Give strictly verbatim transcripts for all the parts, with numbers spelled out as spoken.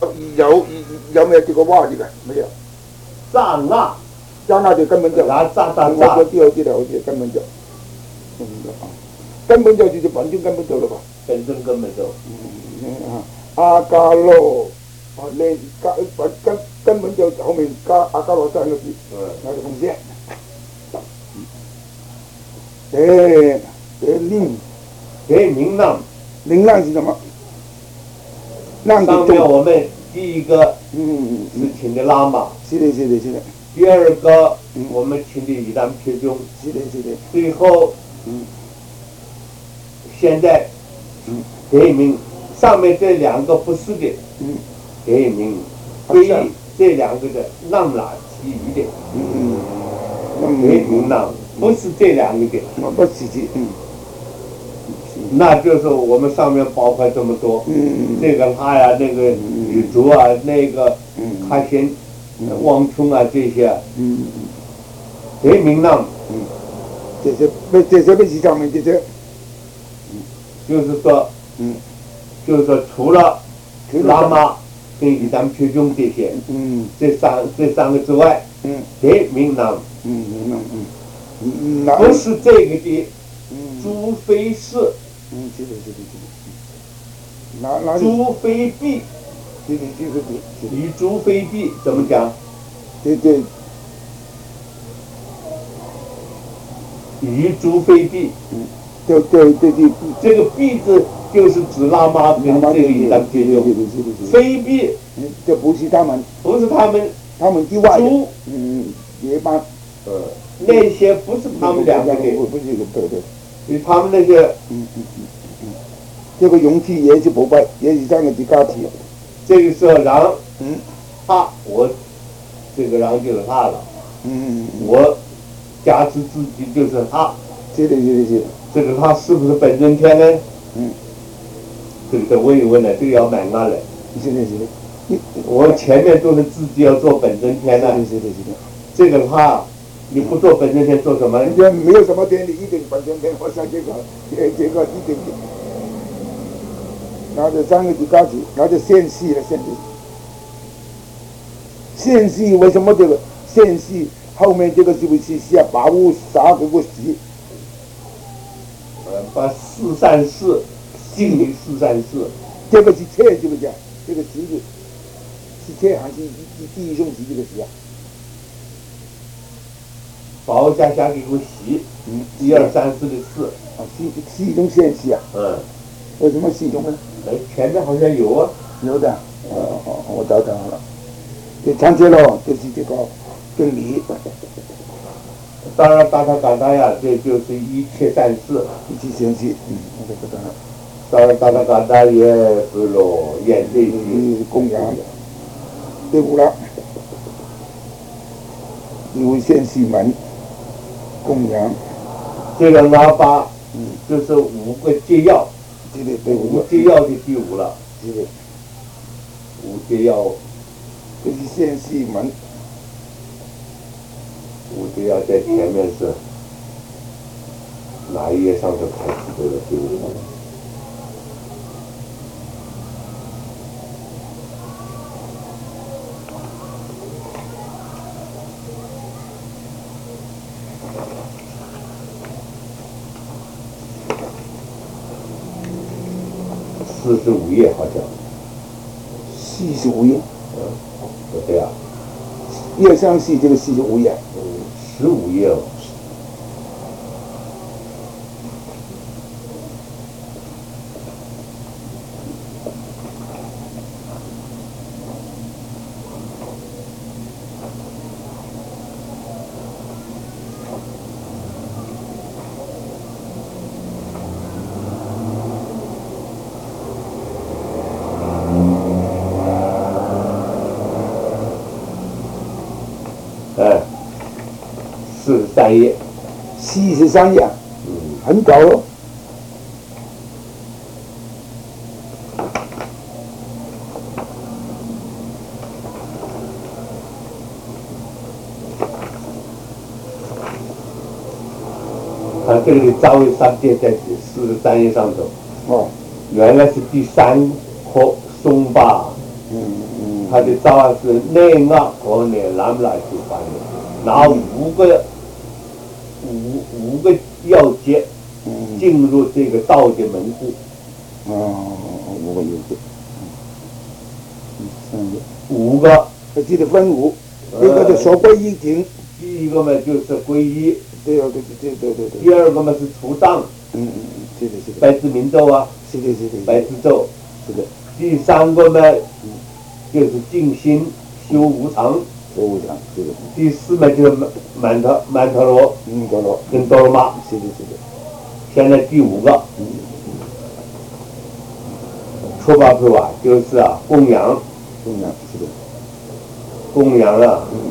有有有咩叫個蛙字嘅？沒有。 乍那， 乍那就根本就。 然乍乍我乍， 我知道知道，我知道根本就。根本就啊，根本就就是本尊根本就了吧？ 本尊根本就。 嗯啊，阿伽羅，啊你加本根根本就後面加阿伽羅三個字， 嗯， 那就奉獻。得得令， 得名浪。 令浪是什麼？浪上就面我们第一个嗯是请的喇嘛， 是的是的是的， 第二个嗯我们请的伊丹撇宗， 是的是的， 最后嗯现在嗯得名上面这两个不是的嗯得名， 好非像这两个的浪哪其余的嗯得嗯名浪，不是这两个的， 我不自己嗯那就是我们上面包括这么多， 嗯这个他呀，那个雨竹啊，那个嗯开心、汪冲啊这些， 嗯得名浪嗯，这些不这些不是上面这些就是说， 嗯就是说除了除了喇嘛跟伊丹撇宗这些， 嗯这三这三个之外， 嗯得名浪嗯嗯嗯嗯那不是这个的， 嗯除非是嗯是的是的是的，那那是除非必， 是的是的是的， 与除非必怎么讲？ 这这与除非必， 嗯对对对对， 这个必字就是指喇嘛跟这个伊丹撇宗，非必嗯这不是他们不是他们他们之外的除嗯别班呃那些不是他们两个的， 不不是个对对。 所以他们那些嗯嗯嗯嗯，这个容器也是不败，也是三个字加起。 这个时候让嗯他我这个让就是他了， 嗯嗯， 我加持自己就是他， 是的是的是的， 这个他是不是本尊天呢？ 嗯， 这个得问一问了，这个要买案了。 是的是的，你我前面都是自己要做本尊天的， 是的是的是的， 这个他你不做本尊天做什么？ 人家没有什么天理，一定本身天，我想这个这这个一定的，拿着三个字加起，拿着现系了现系，现系为什么这个现系后面这个是不是下把物啥这个习？ 呃，把四善事，敬于四善事， 这个是切是不是啊？这个习字是切还是第第一种习这个习啊？ 保家下给个习， 嗯， 一二三四的四， 啊，是是一种现系啊？ 嗯， 为什么是一种呢？ 哎，前面好像有啊， 有的，哦哦，我找到了，这长街咯，就是这个真理， 当然大他嘎达呀，这就是一切善事。 一起现系，嗯，我这个了， 当然大他嘎达也是咯，眼泪去是供养，对不啦？因为现系门供养， 这个拿法， 嗯， 这是五个戒要， 这个对五不？ 戒要的第五了， 这个五戒要， 这是现系门， 五戒要在前面是哪一页上头开始这个第五？四十五页好像， 四十五页， 嗯，不对啊， 越相系这个四十五页， 嗯，十五页哦。哎，四十三页， 四十三页， 嗯， 很早了。 看这里扎为三界在四十三页上头， 哦， 原来是第三棵松吧， 嗯嗯它的造案是内外和内南来就翻的，拿五个五五个要诀进入这个道的门户。 哦，五个有个，嗯，三个， 五个， 我记得分五，一个就说归一经， 第一个嘛就是皈依， 对啊，对对对对对。 第二个嘛是除障， 嗯嗯嗯，是的是的。 白字明咒啊， 是的是的。 白字咒， 是的。 第三个嘛就是静心修无常， 修无常，是的。 第四嘛就是曼陀曼陀罗， 嗯，陀罗， 跟多罗玛， 是的是的。 现在第五个。 嗯。 初八菩啊，就是啊供养， 供养是的， 供养啊， 嗯，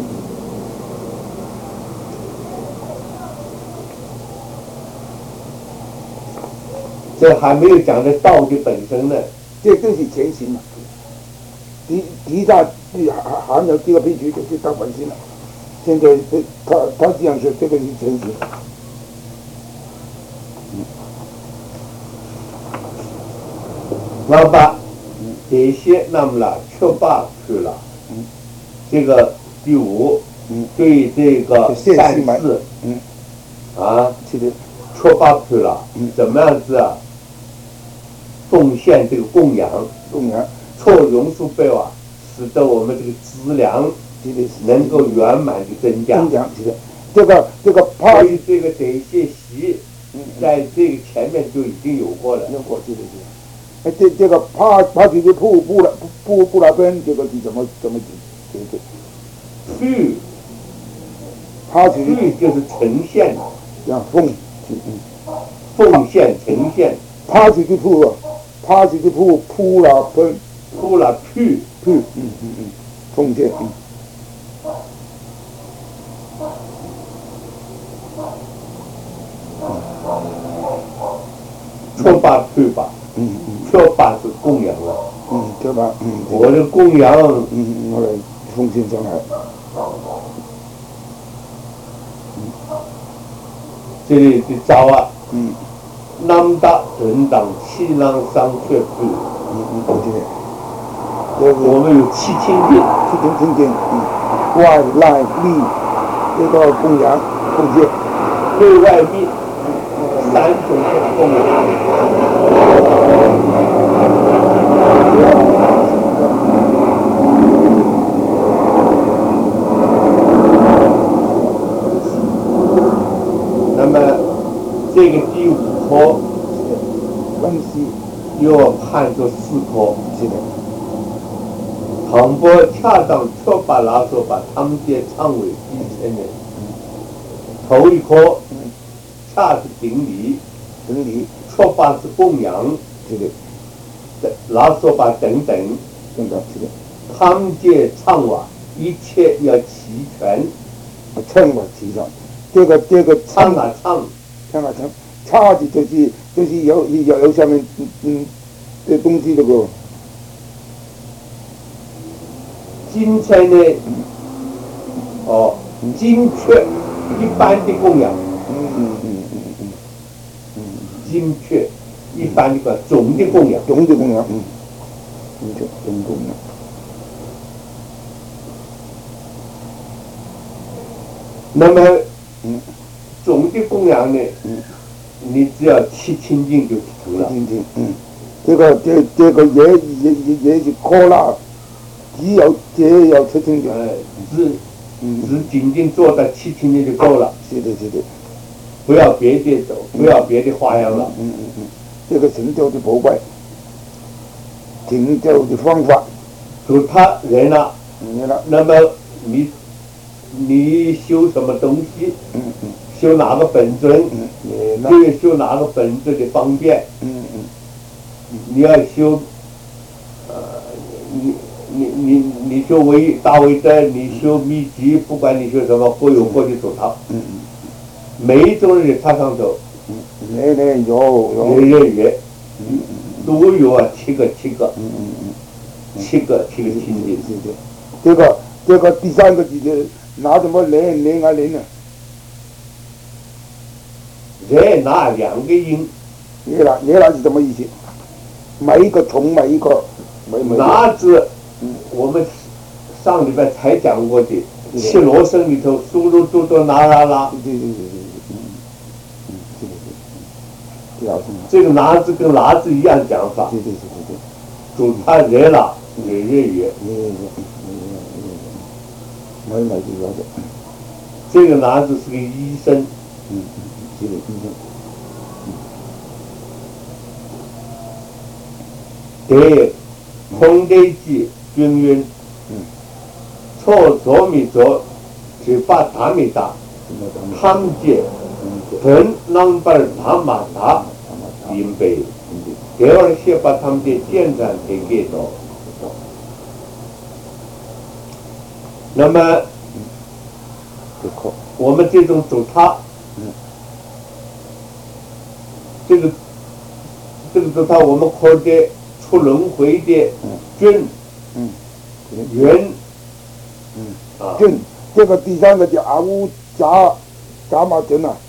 这还没有讲的道的本身呢。 这就是前行嘛。第第一大第还还有第二必须就是道本身了。现在他他这样说，这个是前行。 老八，这些那么了，确八去了。 嗯， 这个第五， 嗯， 对这个善事， 嗯， 啊， 是的， 确八去了， 嗯， 怎么样子啊？奉献这个供养， 供养， 错容数倍啊，使得我们这个资粮能够圆满的增加。 增加，是的，这个这个怕， 所以这个这些习，在这个前面就已经有过了。 有过，是的，是的。哎，这这个怕怕这个布布了布布那边这个是怎么怎么解决？ 去， 怕这个去就是呈现， 啊奉，嗯， 奉献呈现。 怕这个布啊，怕这个布铺了分， 铺了去去，嗯嗯嗯，奉献，嗯。 错八去吧。 嗯嗯， 确八是供养了， 嗯，对吧？嗯， 我的供养， 嗯，我来奉献上来。 这里的招啊， 嗯， 南达人党七郎商却去， 嗯嗯，对的。 我们有七清殿， 七清清殿，嗯，外来立这个供养奉献， 内外密三种供养。那么这个第五科分析又要判作四科， 是的。 倘若恰当确把拉说把他们皆唱为第千人，头一科恰是顶礼， 顶礼， 确把是供养， 是的。 拉说把等等， 等等，是的。 他们皆唱哇，一切要齐全。 唱法齐全，这个这个唱啊唱， 唱啊唱，差的就是就是有有有下面嗯嗯的东西这个。 精彩呢，哦，精确一般的供养， 嗯嗯嗯嗯嗯嗯， 精确一般的个总的供养， 总的供养，嗯，精确总供养。 那么， 嗯， 总的供养呢， 嗯， 你只要七清净就成了。 清净，嗯，这个这这个也也也也是科啦。只有只有七清净， 哎，只只仅仅做到七清净就够了。 是的，是的， 不要别的走，不要别的花样了。 嗯嗯嗯，这个成就的宝贝，成就的方法， 就他人了， 你了， 那么你你修什么东西？ 嗯嗯， 修哪个本尊？ 嗯， 就要修哪个本尊的方便？ 嗯嗯， 你要修，呃，你。你你你修唯大唯德，你修秘籍，不管你修什么，各有各的主张。嗯嗯。每一种人他上头， 嗯，人人有有。 人人有，嗯都有啊，七个七个。 嗯嗯嗯。七个七个清净。 对对。这个这个第三个就是拿什么人人啊人呢？ 人拿两个音。 人拿人拿是什么意思？每一个从每一个每每。 拿字。我们上礼拜才讲过的七罗生里头，苏噜嘟嘟拿拉拉， 对对对对对，嗯嗯，对对对，第二声， 这个拿字跟拿字一样讲法， 对对对对对， 主他热了，热热热， 也也也也也，买买就了解， 这个拿字是个医生， 嗯嗯，这个医生， 对，空对记均匀， 嗯， 错左米左，只把达米达，汤界，本能把达马达，因被，第二些把他们的建站给给到。那么，我们这种主他，这个这个主他，我们考的出轮回的均，圆， 啊，均，这个第三个叫阿乌伽伽马均啊，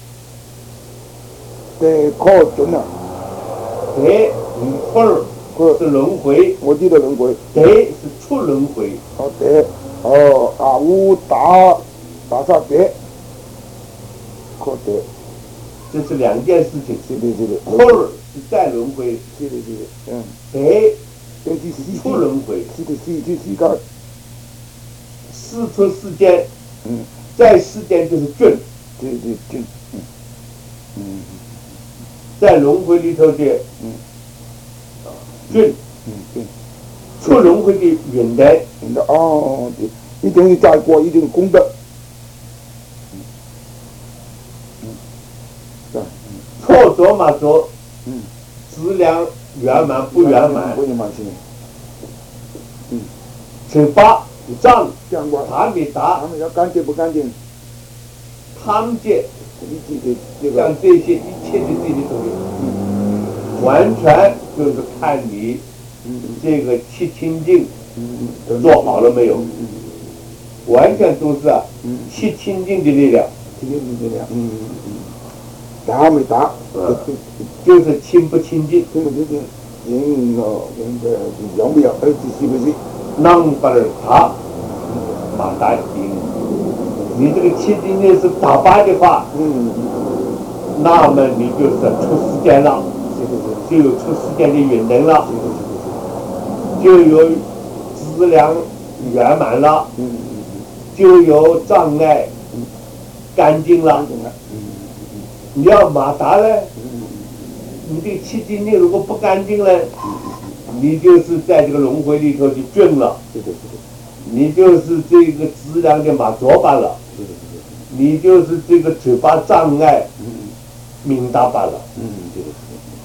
对，考均啊， 对，二是轮回， 我记得轮回， 对是出轮回， 哦对。哦，阿乌达达萨德，可得， 这是两件事情。 是的，是的。 后是再轮回， 是的，是的，嗯。 得， 这是出轮回。 是的，是是是个事出世间， 嗯， 在世间就是均， 对对均，嗯嗯， 在轮回里头的， 嗯， 均， 嗯均。 出轮回的远的， 远的哦，对，一定在过一定功德，嗯，嗯，对， 错左嘛左， 嗯， 质量圆满不圆满， 不圆满是，嗯， 嘴巴脏， 讲过， 达米达， 他们要干净不干净， 汤界， 一切的这个， 像这些一切的这些东西，嗯，完全就是看你。这个七清净做好了没有？完全都是啊，七清净的力量， 七清净的力量，嗯嗯，达没达， 就是清不清净， 清不清净，人哦，人的要不要，而且是不是？ 能把人打，马达赢。你这个七清净是打败的话，嗯，那么你就是出世间了，就有出世间的远能了。就有质量圆满了，嗯、就有障碍、嗯、干净了。嗯、你要马达呢，嗯、你这个七经力如果不干净呢，嗯、你就是在这个轮回里头就均了。是的，是的。你就是这个质量的马左巴了。是的，是的。你就是这个嘴巴障碍，明达巴了。嗯，对的，是的。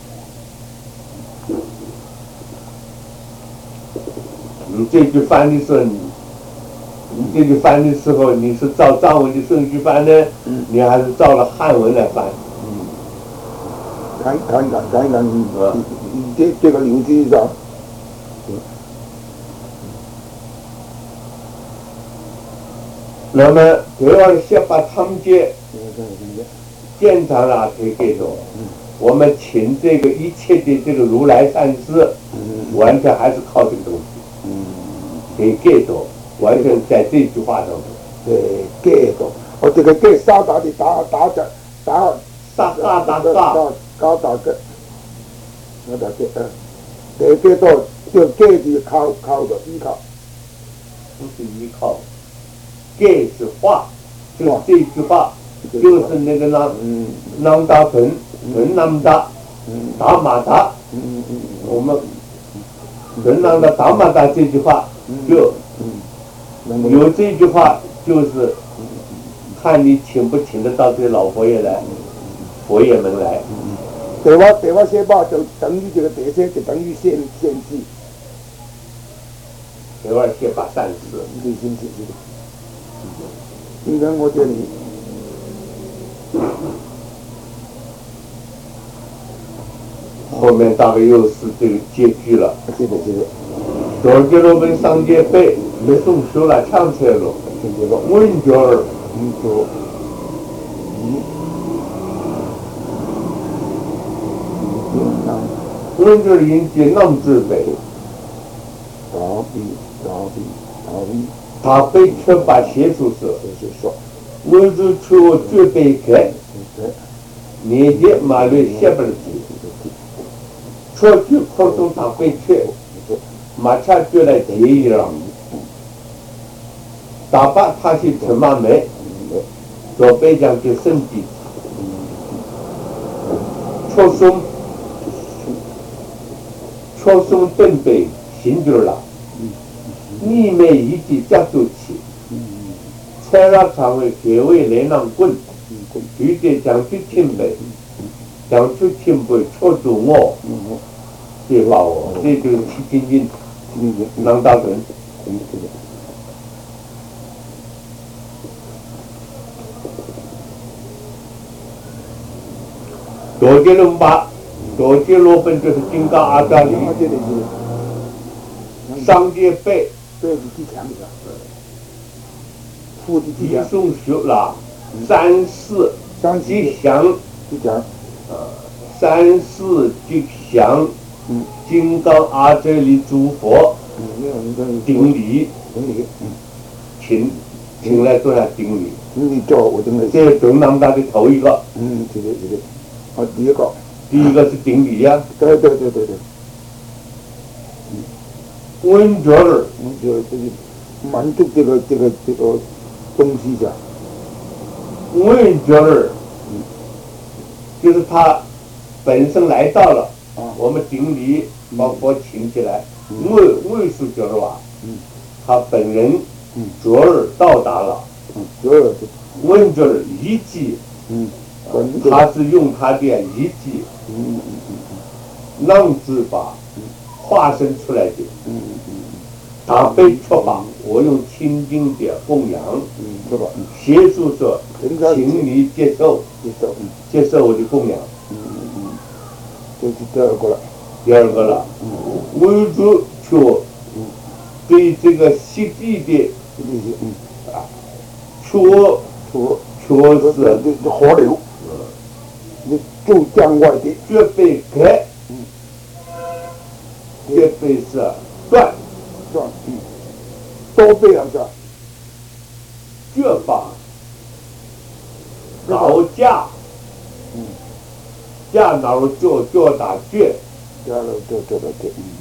你这句翻的时候，你你这句翻的时候，你是照藏文的顺序翻呢，嗯、你还是照了汉文来翻？ 嗯，看看看看看，嗯，这这个流程上， 那么第二先把他们这建厂了可以给着，我们请这个一切的这个如来善师，嗯、完全还是靠这个东西。给盖到，完全在这句话上头。 对，盖到，我这个盖沙打的打打打打沙打打打打高打个，我打盖嗯，对盖到就盖的靠靠的依靠， 不是依靠，盖是话，就是这句话，就是那个那南达屯屯南达，达马达，我们屯南达达马达这句话。就有这句话，就是看你请不请得到这老佛爷来，佛爷们来。 对吧？对吧？先把就等于这个第三，就等于先先知。 对吧？先把善事。 对，先知是的。应该我这里。 后面大概又是这个结局了。 是的，是的。 多吉罗跟上界背没送修了，唱出来了。文角儿， 文角， 嗯，文角引起南之北。 大比大比大比他被却把写出说， 就是说， 我就求绝被改，年节马略写不了去，出去口中他被却，马恰就来提议了，打把他去吃马梅，左边讲就圣地，出松，出松准备行就了。你们一起加走起，才让常委各位来让棍，绝对将去清白，将去清白戳住我，别把我，这就是七斤斤，郎大人。多杰伦巴，多杰罗本就是金刚阿扎里，上界背。 这是第强的，副的第强。 一送学了，三四吉祥， 第强， 呃，三四吉祥， 嗯， 金刚阿这里诸佛， 嗯， 顶礼， 顶礼，嗯， 请请来做下顶礼。 顶礼叫我顶礼。 这是中南大的头一个。 嗯，对对对对，啊，第一个。 第一个是顶礼呀。 对对对对对。 温觉儿， 嗯，就就是满足这个这个这个东西的。 温觉儿，嗯，就是他本身来到了，啊，我们顶礼把佛请起来。魏魏是觉儿吧？嗯，他本人，嗯，觉儿到达了。嗯，觉儿，温觉儿遗迹，嗯，他是用他的遗迹，嗯嗯嗯，让之把化身出来的。嗯。他被出法，我用清净的供养，嗯，是吧？协助说，请你接受，接受，嗯，接受我的供养，嗯嗯嗯，这是第二个了，第二个了，嗯，为主却，嗯，对这个实际的，嗯，啊，确确确实这河流，嗯，你就江外的，绝被改，嗯，绝被是断。嗯，多倍了是吧？绝法高价，嗯，价哪儿就就打绝，价了就就打绝，嗯，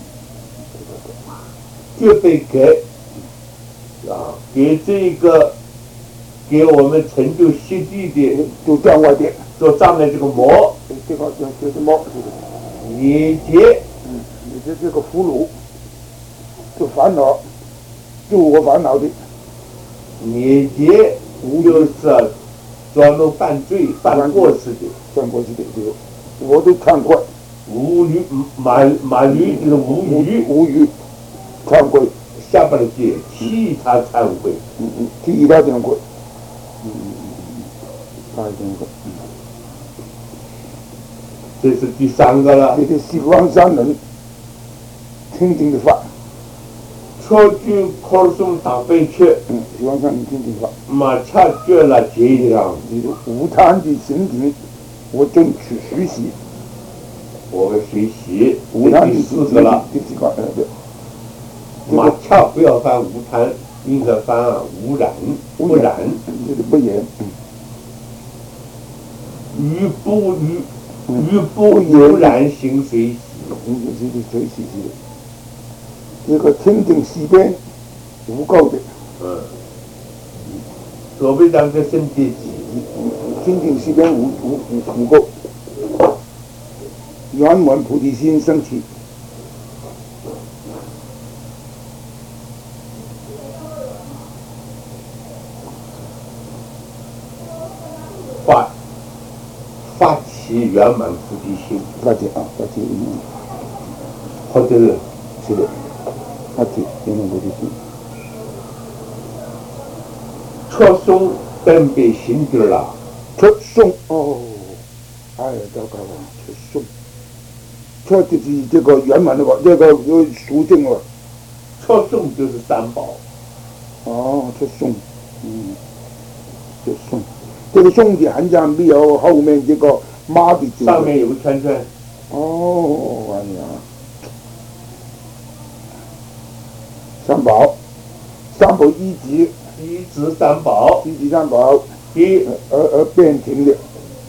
绝被给，啊，给这个给我们成就实际的，就站外的，做站的这个魔，这个叫就是魔，你结，嗯，你的这个俘虏。就烦恼，就我烦恼的，灭劫就是专门犯罪、犯过失的，犯过失的，对，我都忏悔，无语，满满语就是无语，无语，忏悔，下不了去，其他忏悔，嗯嗯，其他忏悔，嗯嗯嗯，他忏悔，嗯，这是第三个了，这是西方三人听听的话。出去考中打飞去，嗯，希望上你听听话。马恰觉了这样，无贪的心情，我正去学习。我们学习，无贪第四个了，第四个，呃对。马恰不要犯无贪，应该犯污染，不染，这个不严。于不于于不污染行随喜，行随喜随喜喜。这个清净西边无垢的，嗯，左边讲的身体清净西边无无无无垢，圆满菩提心升起，发发起圆满菩提心，发起啊，发起，嗯，或者是是的。发起圆满菩提心，出松准备行者了，出松哦，哎呀，糟糕了，出松，出就是这个圆满的吧，这个有属性了，出松就是三宝，哦，出松，嗯，出松，这个松字很像没有后面这个马的字，上面有个圈圈，哦，哎呀。三宝， 三宝一级， 一至三宝， 一级三宝， 一而而变成的，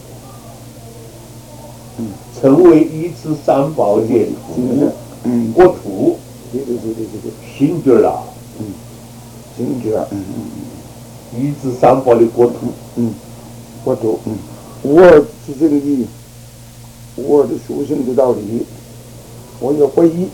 嗯，成为一至三宝的土， 嗯， 国土， 对对对对对， 新觉了， 嗯，新觉，嗯嗯嗯，一至三宝的国土， 嗯，国土，嗯，无二之真谛，无二的属性的道理，我有皈依。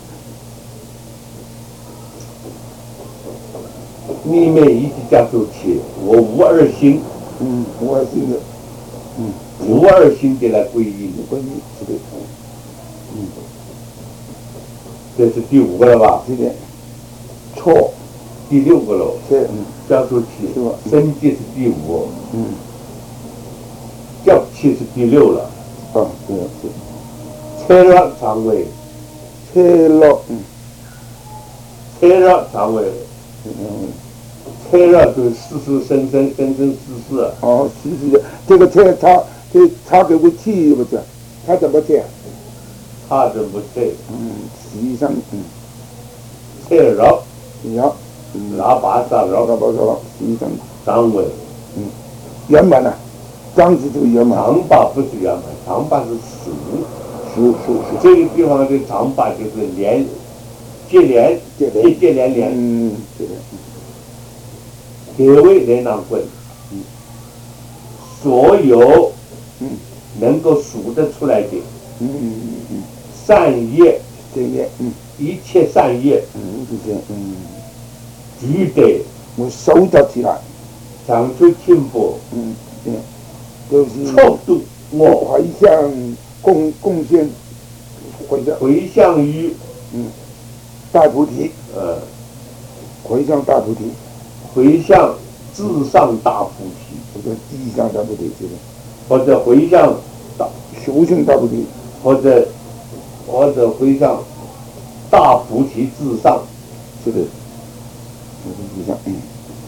里面一直讲出去，我无二心， 嗯，无二心的，嗯， 无二心的来皈依你， 皈依是的，嗯， 这是第五个了吧？ 是的，错， 第六个了， 是，嗯， 讲出去，生界是第五， 嗯， 教气是第六了， 啊，对是， 车热肠胃， 车热，嗯， 车热肠胃。 嗯， 车热就是世世生生生生世世。 哦，是是的，这个车它这它给个气不是？它怎么测？ 它怎么测？ 嗯，实际上，嗯， 测热， 热， 喇叭上热， 喇叭上，实际上， 肠胃， 嗯，圆满了，张是这个圆满。 肠把不是圆满，肠把是属， 属属属。 这个地方的肠把就是连。接连，接接连连， 嗯，对的， 结为连囊棍，嗯，所有， 嗯， 能够数得出来的， 嗯嗯嗯， 善业， 善业，嗯， 一切善业， 嗯，这些，嗯， 具得我收集起来， 强出进步， 嗯，对，就是超度我回向贡贡献，回向回向于， 嗯。大菩提， 呃， 回向大菩提， 回向至上大菩提， 或者地上大菩提，是的， 或者回向大修行大菩提， 或者或者回向大菩提至上， 是的，地上，嗯，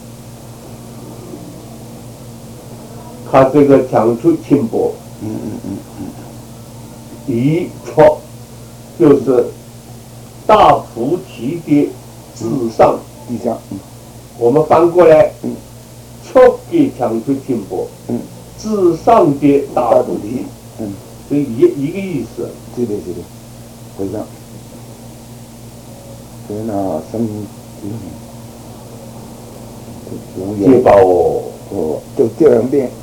他这个强出轻薄， 嗯嗯嗯嗯，一错就是。大菩提的至上， 地上，嗯， 我们翻过来， 嗯， 错给强出进步， 嗯， 至上的大菩提， 嗯， 所以一一个意思。 是的，是的，回向，所以呢，生嗯， 接报哦， 哦，就这样变。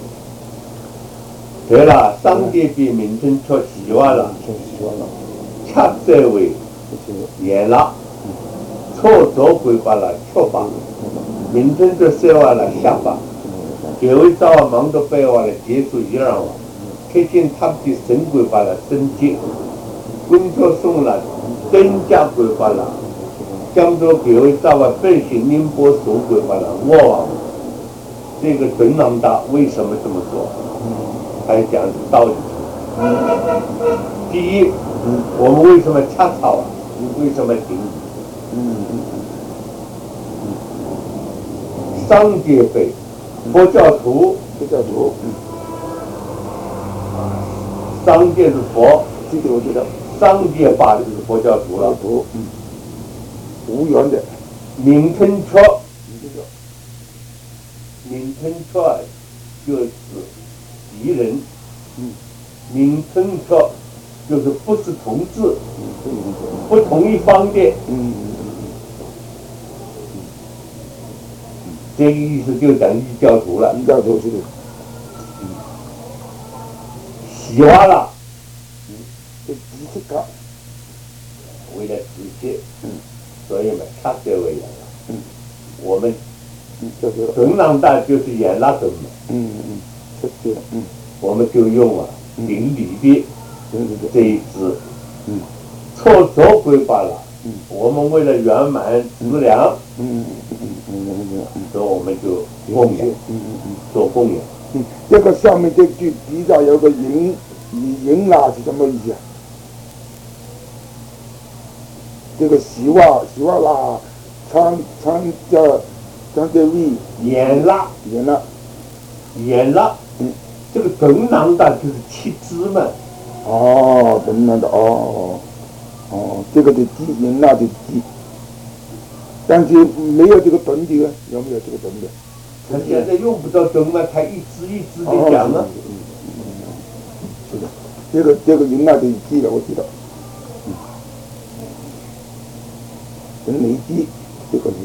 对了，上界比名称出习惯了， 出习惯了， 恰这位。也了，错着规划了错吧，民众就说完了下吧，各位早晚忙都背完了结束一样了，看见他们的神规划了升级，工作送了增加规划了，江州各位早晚本性宁波所规划了我往，这个准郎大为什么这么做？还讲道理。第一，我们为什么掐草啊？为什么停？嗯嗯嗯。商界辈，佛教徒， 佛教徒，嗯， 商界是佛， 这个我觉得， 商界法就是佛教徒了。 徒，嗯，无缘的， 名称错，名称错就是敌人，嗯，名称错就是不是同志。不同一方的，嗯，这个意思就等于异教徒了。 异教徒是的， 嗯，喜欢了， 嗯，这支持他， 为了支持，嗯，所以嘛，他这为了，嗯，我们， 嗯，就是准郎大就是演那种嘛， 嗯嗯，是的，嗯， 我们就用啊，顶礼的这一支，嗯。错着规划了，嗯，我们为了圆满资粮，嗯嗯嗯嗯，所以我们就供养，嗯嗯嗯，做供养。 嗯，这个下面这句底下有个迎，迎啦是什么意思啊？这个希望希望啦，参参加参加位演啦， 演啦， 演啦，嗯，这个准郎大就是七支嘛。 哦，准郎大哦。哦，这个的鸡，人那的鸡， 但是没有这个蹲的，有没有这个蹲的？ 他现在用不着蹲嘛，他一支一支的讲啊。 是的，这个这个云那里记了，我知道。嗯，跟雷击这个是，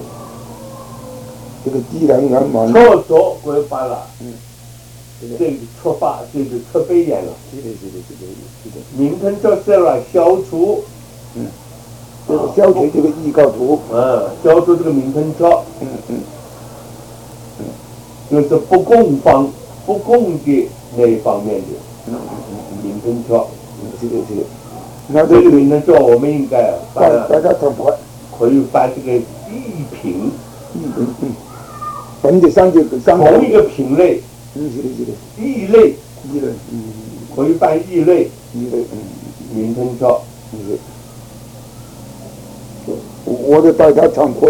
这个既然俺们错错归发了。 嗯。 这个错发就是错背眼了。 是的，是的，是的，是的。 名称叫什么？消除。 嗯。这个消除这个预告图。 嗯，消除这个名称册。 嗯嗯。嗯。 就是不供方不供的那一方面的。 嗯嗯嗯。 名称册。 嗯，是的，是的。那这个名称册我们应该大大家很快可以翻这个异品。 异品，嗯。本的三个三同一个品类。 嗯，是的，是的。 异类。 异类，嗯。 可以翻异类。 异类，嗯。 名称册。 嗯。我得代他忏悔。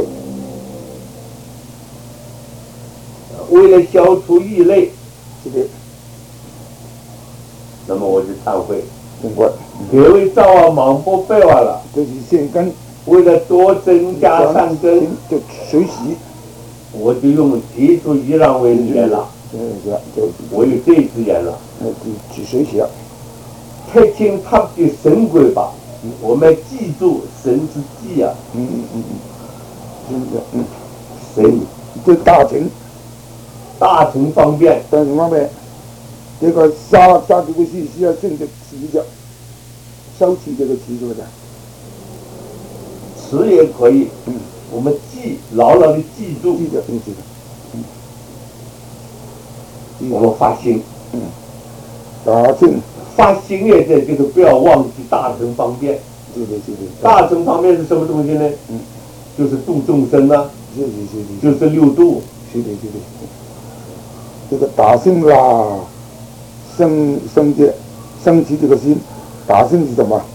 为了消除异类。 是的。 那么我就忏悔。 尽快。 别为造啊忙不废话了。 这是现根。 为了多增加善根， 就学习。 我就用提出依让为言了。 嗯，是啊，就我有这支言了。 那就去学习了。 太清他的神规吧，我们记住神之记啊。 嗯嗯嗯嗯。是的，嗯。 神。 这大乘。 大乘方便。 大乘方便。这个杀杀这个是需要正的词叫，消去这个词是不是？ 词也可以。 嗯。 我们记牢牢的记住。 记着，嗯，记着。嗯。 我们发心。 嗯。大乘。 发心也在，就是不要忘记大乘方便。 对对对对。 大乘方便是什么东西呢？ 嗯。 就是度众生啊。 是是是是。 就是六度。 是的，是的。这个大乘啦，生生的升起这个心，大乘是什么？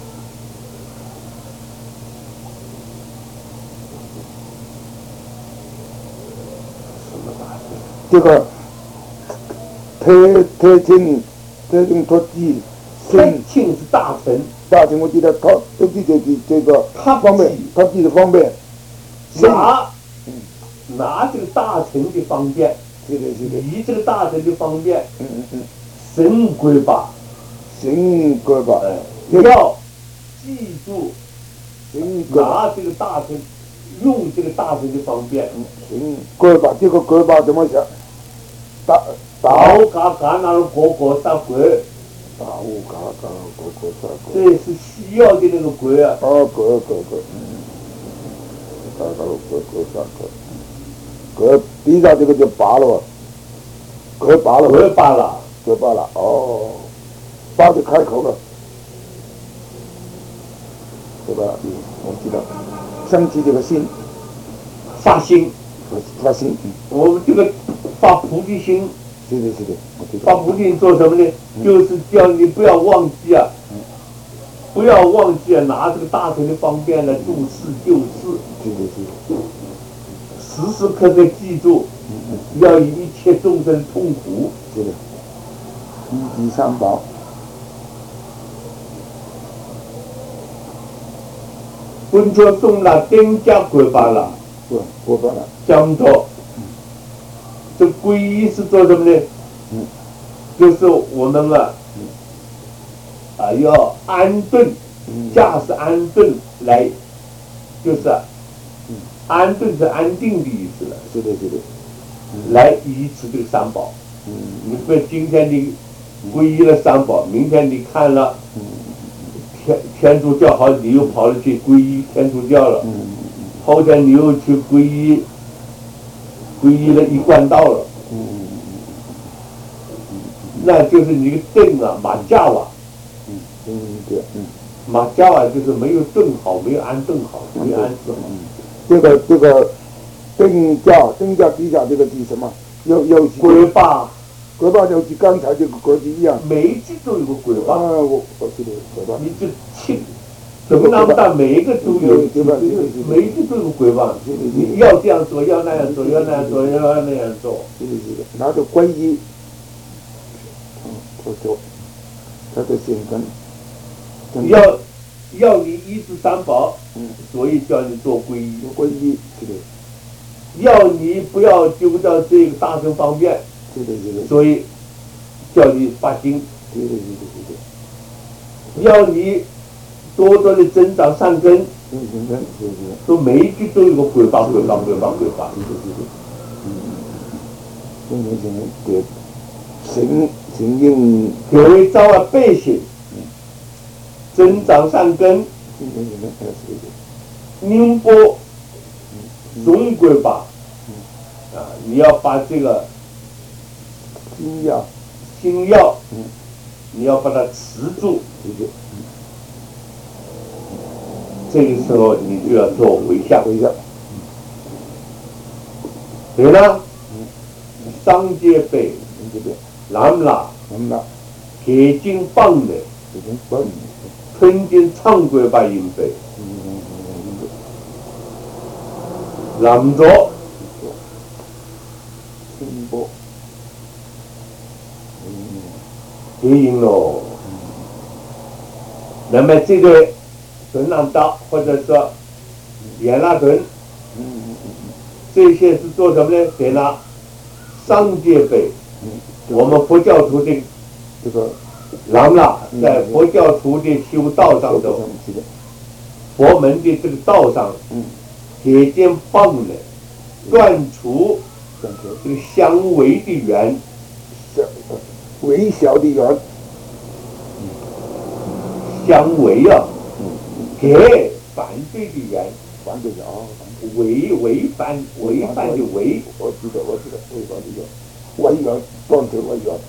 这个太太清太清脱记， 太清是大乘。 大乘我记得他都记这这这个方便，他记的方便。 拿，拿这个大乘的方便。 是的，是的。 以这个大乘的方便。 嗯嗯嗯。 神规吧。 神规吧。 哎，要记住。 神规拿这个大乘，用这个大乘的方便。 神规吧，这个规吧怎么想？打打乌嘎嘎那个果果杀鬼。 打乌嘎嘎果果杀鬼。 这是需要的那个鬼啊。 哦，鬼鬼鬼，嗯，嘎嘎鬼鬼杀鬼。鬼地上这个就拔了，鬼拔了。 鬼拔了。 鬼拔了，哦，拔就开口了，对吧？嗯，我知道。升起这个心， 发心。 发心。 我们这个发菩提心。 是的，是的，我知道。 发菩提心做什么呢？就是叫你不要忘记啊，不要忘记啊，拿这个大乘的方便来度世救世。 是的，是的。 时时刻刻记住，要以一切众生痛苦。 是的。一级三宝。 本朝送了丁家国法了。 对，国法了。 讲到，这皈依是做什么呢？ 嗯。 就是我们啊，啊要安顿，驾驶安顿来，就是啊。安顿是安定的意思了。 是的，是的。 来依持这个三宝。 嗯。 你不今天你皈依了三宝，明天你看了天天主教好，你又跑了去皈依天主教了。 嗯。 后天你又去皈依，皈依了一贯道了。 嗯。 那就是你个顿啊，马驾啊。 嗯。嗯，对，嗯。 马驾啊，就是没有顿好，没有安顿好，没有安置好。 这个这个灯架灯架底下这个是什么？有有鬼坝， 鬼坝就跟刚才这个格局一样。 每一季都有个鬼坝。 啊，我我记得鬼坝。 你就清，怎么那么大？每一个都有，每一个都有鬼坝。你要这样做，要那样做，要那样做，要那样做。 是的，是的，拿着皈依，嗯，我做，他的心根。 要要你依止三宝， 嗯， 所以叫你做皈依。 有皈依，是的， 要你不要丢掉这个大乘方便， 是的，是的， 所以叫你发心。 对对对对对要你多多的增长善根， 对，是的，是的， 说每一句都有个鬼法，鬼法，鬼法，鬼法。 是的，是的，嗯，现在现在的承承认， 各位造啊背行，增长善根， 现在现在还是的， 宁波总鬼法，啊，你要把这个心要， 心要， 嗯， 你要把它持住， 是的， 这个时候你就要做回向。 回向， 对了，上界背， 你这边， 南拉， 我们那铁金棒的， 已经关， 春金唱鬼把音背， 嗯嗯嗯南着嗯，清波，嗯结音喽。那么这个准朗道或者说严拉屯， 嗯嗯嗯这些是做什么呢？给了上界背。 嗯， 我们佛教徒的这个南拉在佛教徒的修道上头， 是的， 佛门的这个道上， 嗯， 铁剑棒的断除感觉这个相违的缘， 小微小的缘， 相违啊，给反对的缘， 反对的啊， 违违反违反的违， 我知道我知道，违反的缘，违缘断除违缘，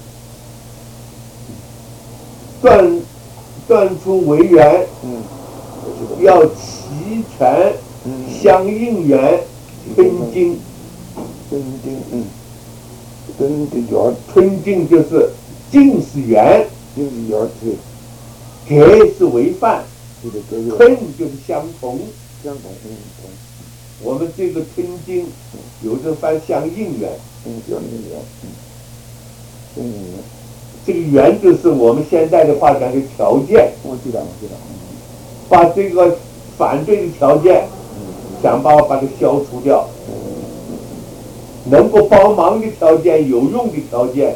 断断除违缘， 嗯，我知道， 要齐全嗯， 相应缘，春经。 真经，嗯，真的缘， 春经就是净是缘， 就是缘是， 给是违反， 是的，这个春就是相同。 相同，嗯同， 我们这个春经有的翻相应缘， 嗯相应缘，嗯，相应缘， 这个缘就是我们现在的话讲的条件， 我知道我知道， 把这个反对的条件想办法把它消除掉，能够帮忙的条件、有用的条件，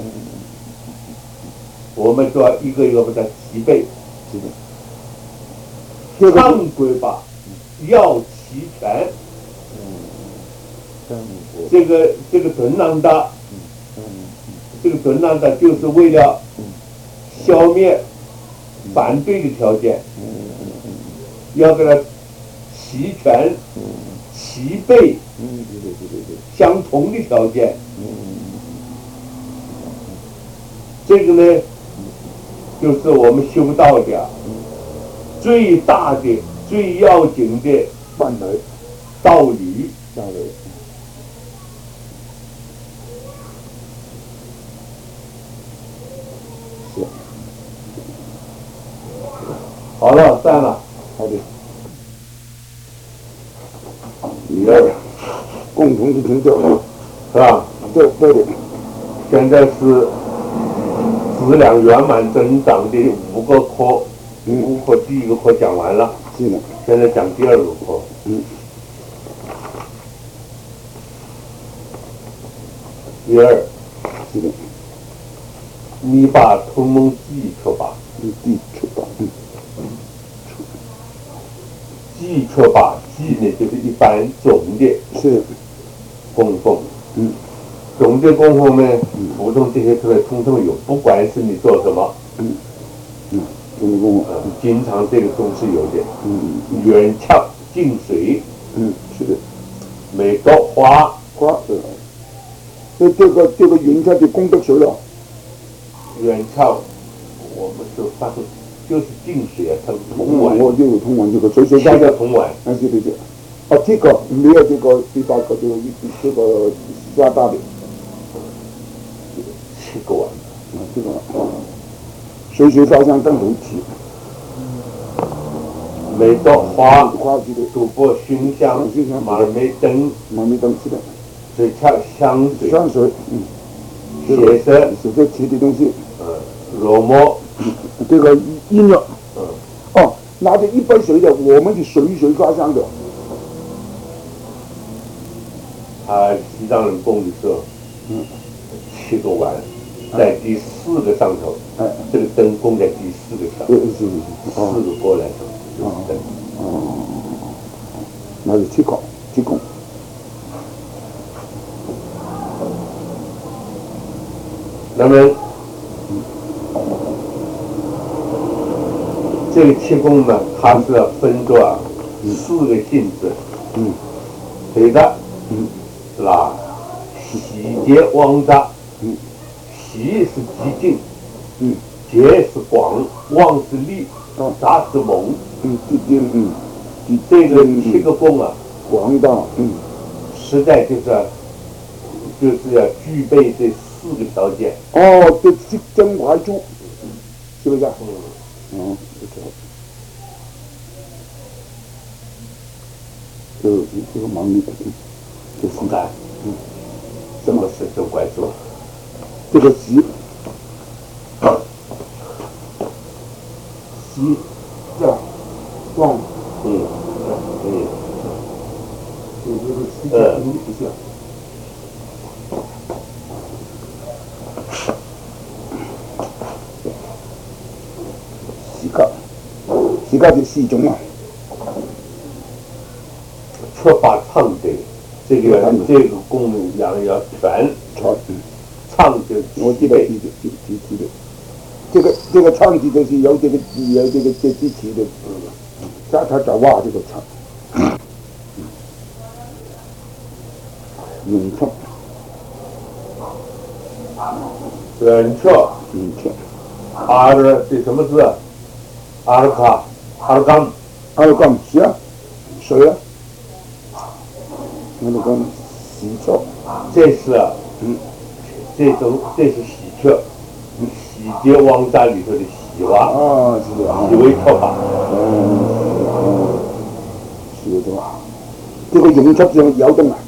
我们就要一个一个把它齐备。 是的，这个唱归吧，要齐全。 嗯， 这个这个屯囊达， 嗯这个屯囊达就是为了消灭反对的条件， 嗯嗯嗯要给它齐全、 嗯齐备嗯，对对对对对， 相同的条件。 嗯这个呢，就是我们修道的最大的、最要紧的范围道理。 范围，是， 好了，散了。 好的。第二，共同的成就， 是吧？ 对对的， 现在是质量圆满增长的五个课， 嗯五课第一个课讲完了， 是的， 现在讲第二个课。 嗯， 第二， 是的， 你把同盟记出吧， 你地出版，嗯， 记出吧，记呢就是一般总的是， 供奉， 嗯总的供奉呢，普通这些课通通有，不管是你做什么， 嗯嗯，怎么跟我， 呃，经常这个都是有的。 嗯远眺净水， 嗯，是的， 每朵花， 花的，这这个这个云彩的功德水了， 远眺，我们就发出就是净水啊，它是铜碗， 我就有通往这个水水这大的， 个铜碗， 啊对对对，啊这个没有这个第八个这个这个加大的， 七个碗， 啊这个，水水烧香灯笼起， 每朵花， 花这个主播熏香，马梅灯， 马梅灯是的， 水恰香水， 香水，嗯， 血色， 血色起的东西， 呃，肉末， 这个音乐， 嗯， 哦， 拿着一杯水的，我们是随随发香的。 他西藏人供的时候， 嗯， 七个碗，在第四个上头， 哎， 这个灯供在第四个上， 是是是，哦四个波澜上就是灯。 哦，那是七供，七供。 那么，这个气功呢，它是要分作啊四个性质。 嗯， 对的， 嗯， 那喜结汪杂， 嗯， 喜是激进， 嗯， 结是广，旺是利， 哦， 杂是猛。 嗯，这这嗯， 这个七个功啊， 广大，嗯， 实在就是要就是要具备这四个条件。 哦，这这真怀珠，是不是啊？ 嗯， 哦，不错。这个这个忙里，这是不干， 嗯， 什么事都怪做。 这个习，习，这旺， 嗯嗯， 这这个习这能力不行。习个，习个就习中啊。 缺乏唱对，这个这个功养要全全， 唱就我记得记得记记记得，这个这个唱记就是有这个有这个这支持的，他他找哇这个唱，咏唱， 远却咏唱， 阿尔这什么字？阿尔卡，阿尔冈， 阿尔冈是啊，谁啊？阿尔冈喜错， 这是啊， 嗯， 这种这是喜鹊，喜结汪杂里头的喜蛙， 啊是的啊， 喜为跳法。 嗯嗯，是的，这个咏唱是摇动啊，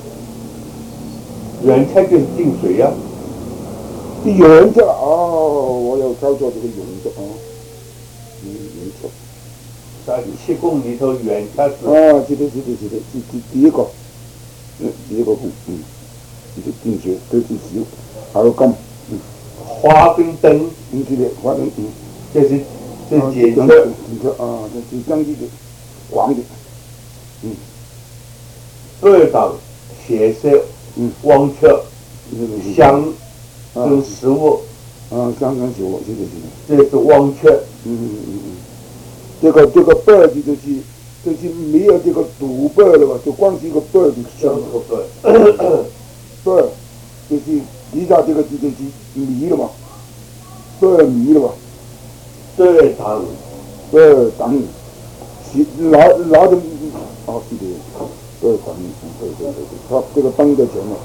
远却就是进水呀、 咏唱哦，我有操作这个咏唱啊，嗯咏唱。 在气功里头，远却是啊，是的，是的，是的，第第第一个，嗯，第一个功，嗯，这个定学都是少，还有金，嗯， 花跟灯， 嗯，是的，反正嗯， 这是这啊解决讲讲啊，这是讲这个广的，嗯， 二档血色， 嗯， 汪却这个是香啊跟食物， 啊，香香酒，是的，是的， 这是汪却。 嗯嗯嗯嗯，这个这个辈子就是就是没有这个赌辈了吧，就光是一个辈就这算了， 个不， 辈就是一下这个就就是迷了嘛，辈迷了嘛。 二档呃，当是拿拿着哦，是的，呃，当对对对对，他这个当在前面，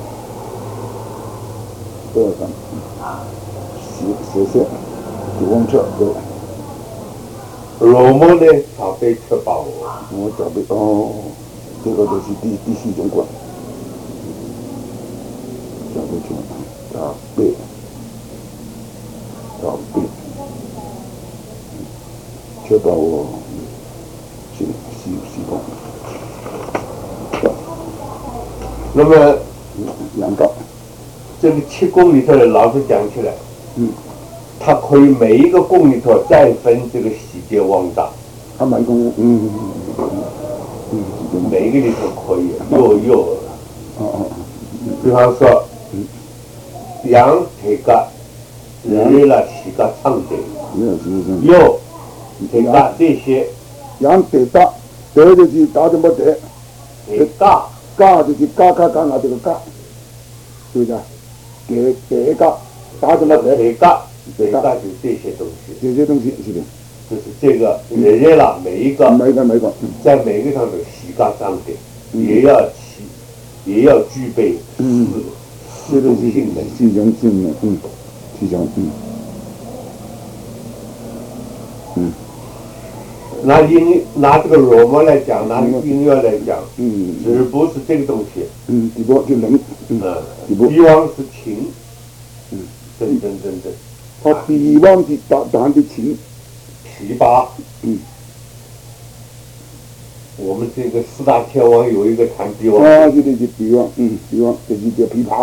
呃，当，谢谢谢，九公车对， 罗蒙呢，他被吃饱了。 我找的哦，这个就是第第四种关，找的去，找对，找对。确保我是是是功， 那么两道， 这个七功里头的老师讲起来， 嗯， 他可以每一个功里头再分这个喜结旺杂， 他买功，嗯嗯嗯嗯嗯， 每一个里头可以又又， 哦哦， 比方说，羊腿个，日了洗个唱的， 没有是是， 又腿个这些羊得大，得就是打什么得， 腿个嘎就是嘎嘎嘎啊这个嘎，是不是啊？给给嘎，打什么得？ 腿个腿个就这些东西， 这些东西是的， 就是这个日日了每一个每个每个， 在每个上头洗个脏的，也要起，也要具备嗯， 四这个是种性能。 是种性能，嗯，是种嗯嗯拿音拿这个罗摩来讲，拿音乐来讲， 嗯只不是这个东西， 嗯，底部就能，嗯， 嗯， 底部。 比方是琴， 嗯， 等等等等， 他比方是打弹的琴， 琵琶， 嗯， 我们这个四大天王有一个弹琵琶， 啊，对对对，琵琶，嗯，琵琶就是叫琵琶，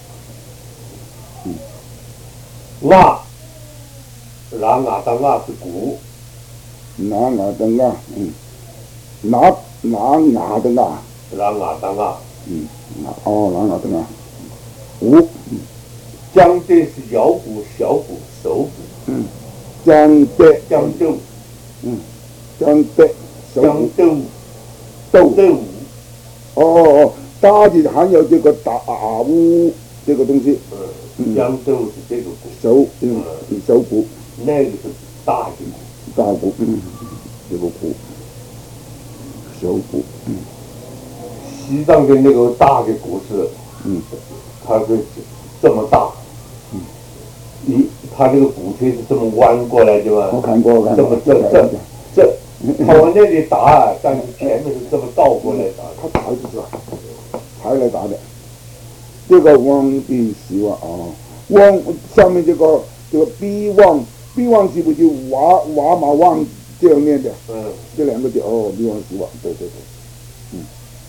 瓦，拿瓦的瓦是鼓， 拿牙的牙，嗯，拿拿牙的牙， 拿瓦的瓦， 嗯，哦，拿牙的牙，鼓， 江对是摇鼓、小鼓、手鼓， 嗯，江北， 江豆， 嗯，江北，手鼓， 江豆， 豆， 豆舞， 哦哦，打的还有这个打鼓这个东西， 嗯，江豆是这个鼓， 手，嗯，手鼓， 那个是大的鼓。 大鼓，嗯，这个鼓，手鼓，嗯， 西藏的那个大的鼓是， 嗯， 它是这么大， 嗯， 一它这个鼓槌是这么弯过来的嘛， 我看过，我看过， 这么这这这，它往那里打，但是前面是这么倒过来打， 他打的是吧？才来打的。这个汪的希望啊，汪上面这个这个 B 汪 B 汪是不是就瓦瓦马旺这样念的？ 嗯， 这两个字哦 ，B 汪希望，对对对，嗯，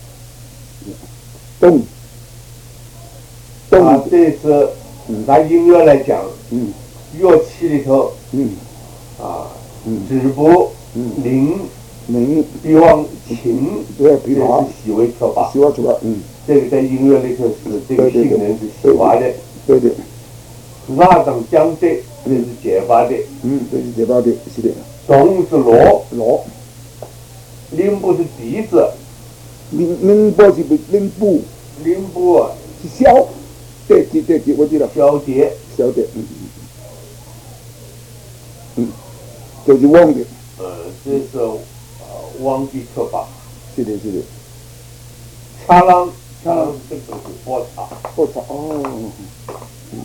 动啊， 动， 这是拿音乐来讲， 嗯乐器里头嗯啊， 嗯指拨、 嗯， 铃、 鸣， 比方琴， 对这是琵琶， 喜为跳法。 希望出来，嗯， 这个在音乐里头是这个性能是喜华的， 对对， 那种相对这是解发的， 嗯，这是这把的，是的， 钟是锣， 锣， 铃部是笛子， 铃铃波是不铃部铃部啊是箫，对对对对，我知道。 小节， 晓得，嗯嗯嗯，就是汪的， 呃，这是呃汪的跳法。 是的，是的， 恰啷，恰啷这个是波叉， 我操，哦，嗯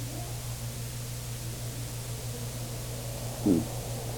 嗯，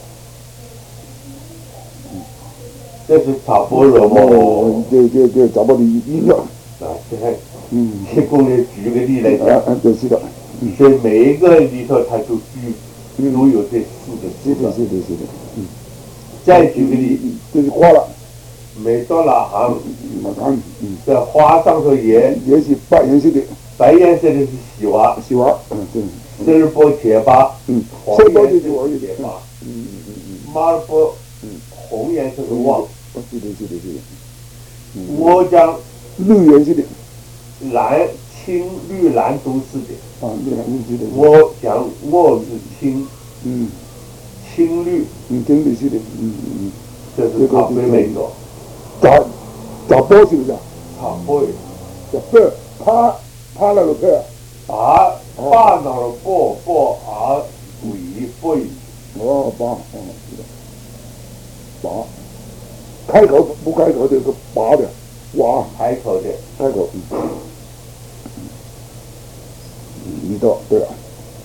这是塔波罗哦么？， 对对对，找不到音乐， 啊，这还嗯， 提供的举个例来啊讲， 啊，对，是的， 所以每一个里头它都具嗯都有这四个是的， 字。 是的，是的，嗯， 再举个例， 就是花了， 每到哪行， 我看，嗯， 在花上头也也是白颜色的， 白颜色的是喜花， 喜欢，嗯，对， 色儿波铁巴， 嗯， 黄色波颜色就是我有点， 是铁巴， 嗯嗯嗯嗯马尔波嗯， 红颜色是嗯， 旺。 哦，是的，是的，是的，嗯， 我讲绿颜色的， 蓝、青、绿、蓝都是的。 啊，绿蓝绿色的， 我讲我是青嗯。 青绿， 嗯，真的是的，嗯嗯这是咖啡美作。 嗯，找找波是不是啊？ 咖啡找波，趴趴那个坡， 把把那个波波啊尾背哦，拔，哦，是的，拔，开口不开口的是拔的，哇， 开口的， 开口，嗯，嗯，一道，对了，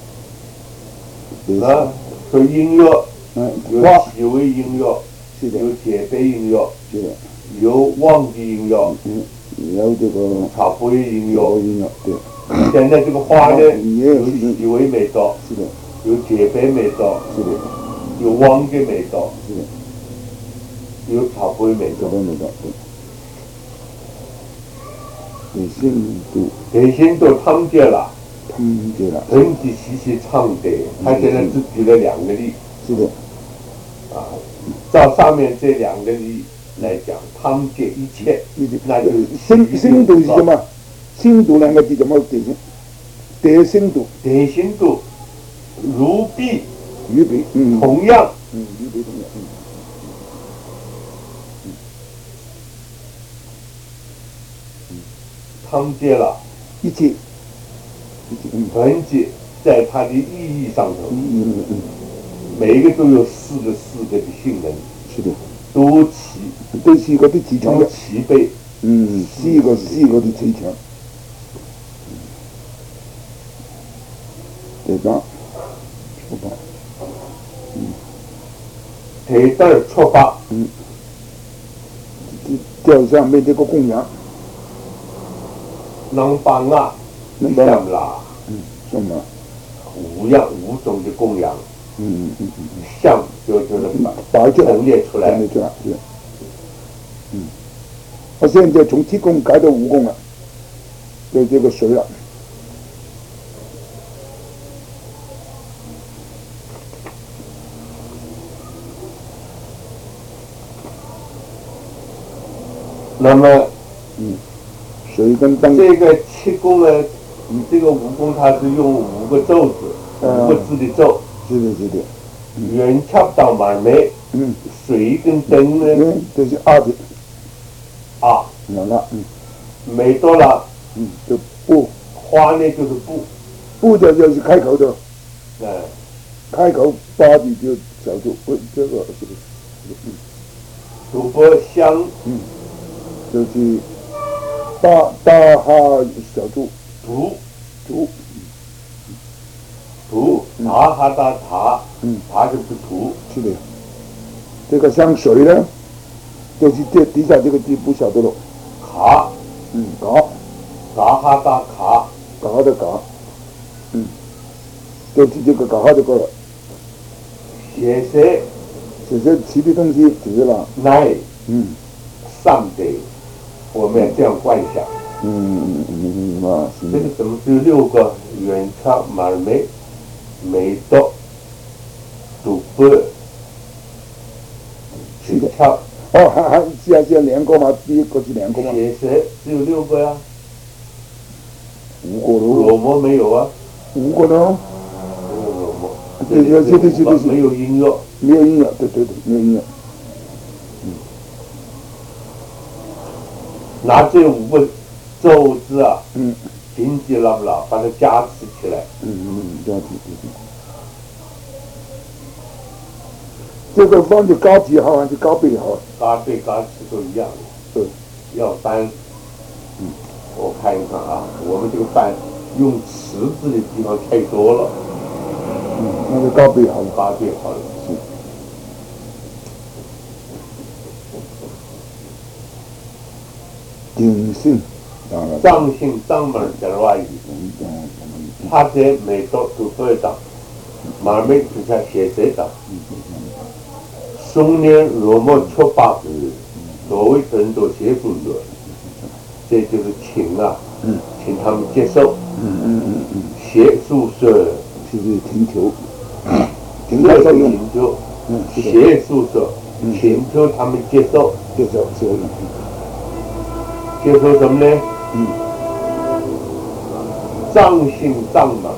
对啊，说音乐嗯， 有花， 喜为音乐， 是的， 有解悲音乐， 是的， 有旺的音乐， 嗯，有这个茶杯音乐。 有音乐，对， 现在这个花呢， 也有有喜为美道， 是的， 有解悲美道， 是的， 有旺的美道， 是的， 有茶杯美道。 这都没到，对，对，深度。 这些都汤结了， 嗯，对了， 很仔细细唱的。他现在只举了两个例是的， 啊，照上面这两个例来讲，汤结一切， 你的那就深深度是什么？深度两个字怎么解释？得深度， 得心度如璧， 预备，嗯， 同样嗯，预备同样，嗯， 汤结了， 一切，一切，嗯， 痕迹在它的意义上头， 嗯嗯嗯， 每一个都有四个四个的性能， 是的， 都齐都是一个的技巧都的， 齐备。 嗯，是一个是一个的技巧，对吧？出发， 腿蛋儿出发， 嗯，吊上面这个供养， 能帮啊， 能把像啦， 嗯，什么？ 五样五种的供养， 嗯嗯嗯嗯， 像就就是把摆出来， 陈列出来陈。列出来，是， 嗯，他现在从七宫改到五宫了，就这个水了。 那么， 嗯，水跟灯。 这个七宫呢，你这个五宫它是用五个咒字， 嗯、 五个字的咒。 是的，是的。 元恰当满没。嗯。水跟灯呢？ 嗯，这是二的。 啊。 两个。嗯。 没多了。 嗯，就不。 花呢就是不。 不的就是开口的。 嗯。 开口八的就小度，不这个是的。嗯。 主播香。 嗯。就是大大哈小度。 土。 土。 土。塔哈大塔。 嗯。 塔就是土。 是的。这个像水呢，就是这底下这个字不晓得了。 卡。 嗯，嘎。 嘎哈大卡。 嘎的嘎。嗯。就是这个嘎哈这个。 写蛇。 写蛇吃的东西只了。 奶。 嗯。 上得。我们要这样观想。 嗯嗯嗯嗯啊， 这个怎么只有六个？远差马梅、梅多、赌博、取巧。 哦，还还是要是要两个嘛？第一个是两个嘛？ 写蛇只有六个呀。 五个喽。 罗摩没有啊。 五个喽。 没有罗摩。 对对对对对对。 没有音乐。 没有音乐，对对对，没有音乐。嗯。 拿这五个咒字啊， 嗯， 紧紧了不了，把它加持起来。 嗯嗯嗯，加持对对。这个放的高级好还是高倍好？ 高倍高持都一样的。 对。 要翻。嗯。我看一看啊，我们这个翻用池字的地方太多了。 嗯，那个高倍好了。 高倍好了。是。 定性， 藏性藏门加尔瓦语，他在美国都不会当，马梅之下写谁当？松年罗摩丘巴子，所谓很多写书的，这就是请啊，请他们接受，写宿舍就是请求， 请求请求，写宿舍，请求他们接受， 接受接受。 接受什么呢？ 嗯， 藏性藏门，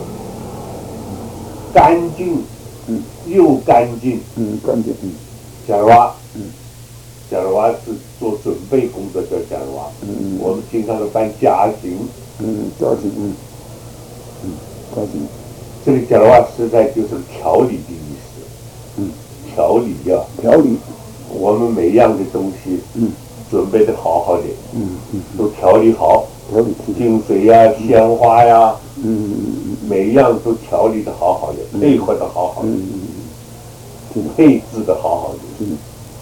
干净，嗯，又干净， 嗯，干净，嗯， 加尔瓦，嗯，加尔瓦是做准备工作叫加尔瓦，嗯嗯，我们经常都办家行， 嗯，家行，嗯，嗯，家行， 这个加尔瓦实在就是调理的意思，嗯，调理呀， 调理， 我们每样的东西，嗯。准备的好好的， 嗯嗯， 都调理好， 调理净水呀、鲜花呀， 嗯嗯每一样都调理的好好的，配合的好好的， 嗯配置的好好的， 嗯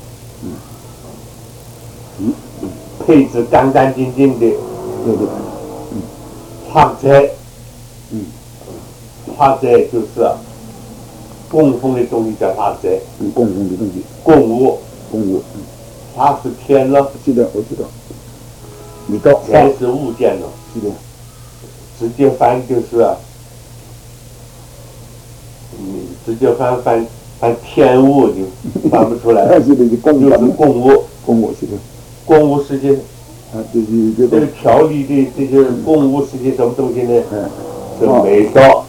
嗯配置干干净净的， 对对， 嗯，帕斋，嗯，帕斋就是啊，供奉的东西叫帕斋， 嗯，供奉的东西， 供物， 供物，嗯。 它是天了， 是的，我知道。你到天是物件了， 是的。 直接翻就是啊，你直接翻翻翻天物就翻不出来， 是的，就供就是供物， 供物是的。 供物是些， 啊，就是这个。这个调理的这些供物是些什么东西呢？ 嗯。 是美刀。